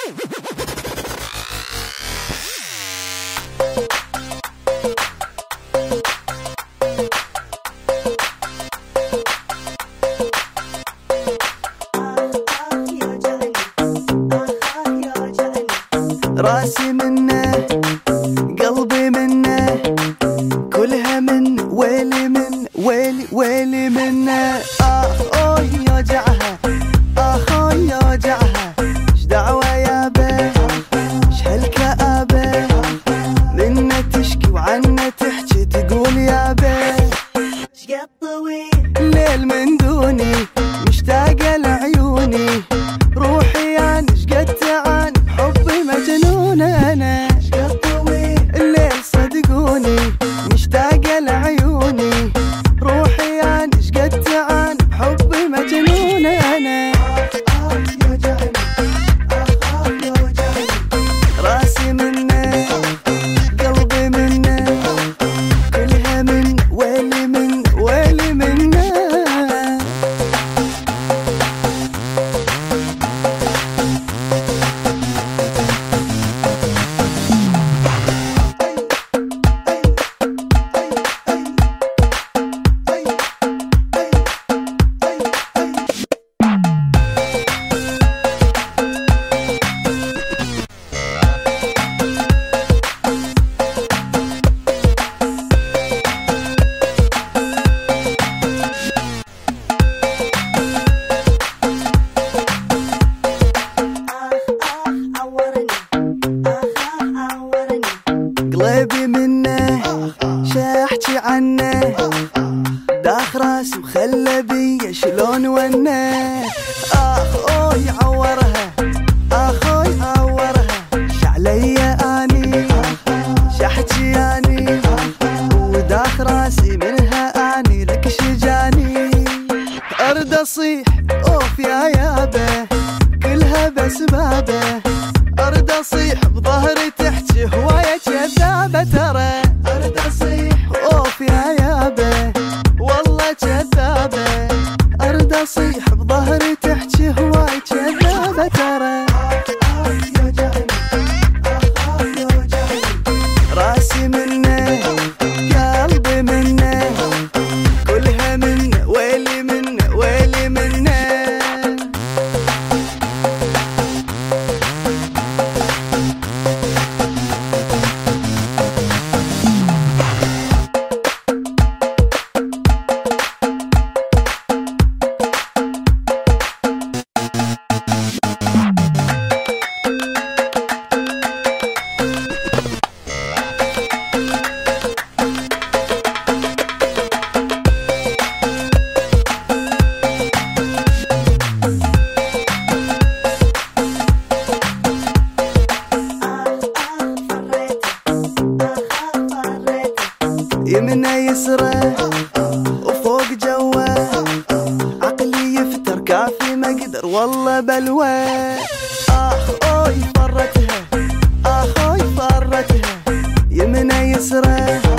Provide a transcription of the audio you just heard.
راسي منه قلبي منه كلها من ويلي من ويلي منه. اوي يوجعها اوي يوجعها ايش دعوة يابا ايش هالكآبة منه تشكي وعنه تحكي تقول يابا ايش قد طويل ليل من دوني مشتاقة لعيوني روحي يعني ايش قد تعاني حبي مجنون انا ايش قد طويل الليل صدقوني مشتاقة لعيوني روحي يعني ايش قد تعاني حبي مجنون انا. راسي منه قلبي منه كلها من ويلي منه. قلبي منه شاحكي عنه داخ راسي وخلى بيا شلون ونه. اوي عورها اخوي عورها شعليا اني شاحكي اني وداخ راسي منها اني لك شجاني ارد اصيح اوف يا يابا كلها بسبابه ارد اصيح بظهري تحكي هوايه كذابه ترى ارد اصيح اوف يا يابا والله كذابه ارد اصيح بظهري تحكي هوايه كذابه ترى. راسي منه قلبي منه كلها من ويلي منه. يمنى يسرى وفوق جوه عقلي يفتر كافي ما قدر والله بلوى. اوي فرتها اخوي فرتها يمنى يسرى